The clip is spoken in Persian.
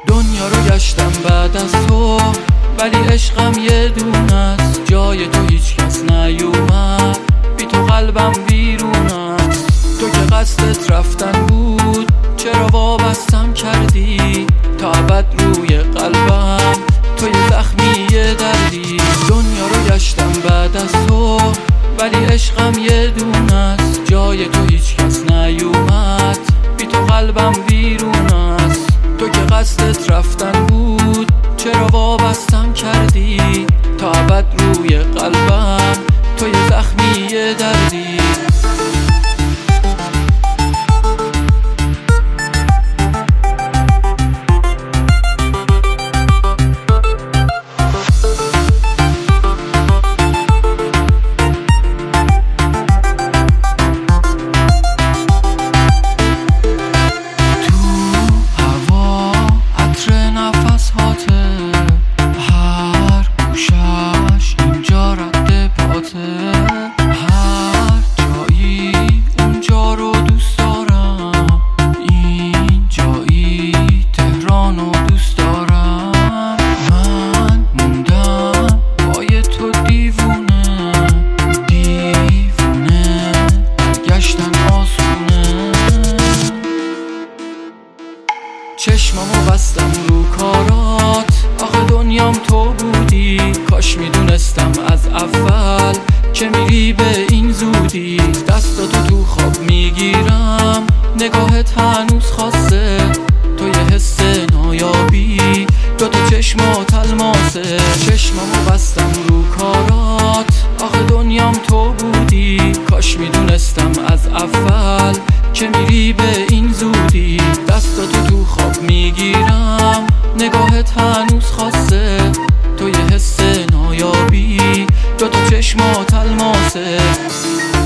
دنیا رو گشتم بعد از تو، ولی عشقم یه دونه است. جای تو هیچ کس نیومد، بی تو قلبم ویرون است. تو که قصدت رفتن بود، چرا وابستم کردی تا ابد روی قلبم؟ تو یه زخمی یه دردی. دنیا رو گشتم بعد از تو، ولی عشقم یه دونه است. جای تو هیچ کس نیومد، بی تو قلبم ویرون است. تو که قصدت رفتن بود، چرا وابستم کردی تا ابد روی قلبم؟ تو یه زخمی یه دردی. هر جایی اونجا رو دوست دارم، این جایی تهران رو دوست دارم. من موندم پای تو دیوونه، دیوونه گشتن آسونه. چشمامو بستم رو کارات، آخه دنیام تو بودی. کاش میدونستم از اول که میری به این زودی. دستاتو تو خواب میگیرم، نگاهت هنوز خاصه. تو یه حس نایابی، دوتا چشمات الماسه. چشمامو بستم رو کارات، آخه دنیام تو بودی. کاش میدونستم از اول که میری به این زودی. دستاتو تو خواب میگیرم، نگاهت هنوز خاصه. تو یه حس نایابی، دوتا چشمات الماسه.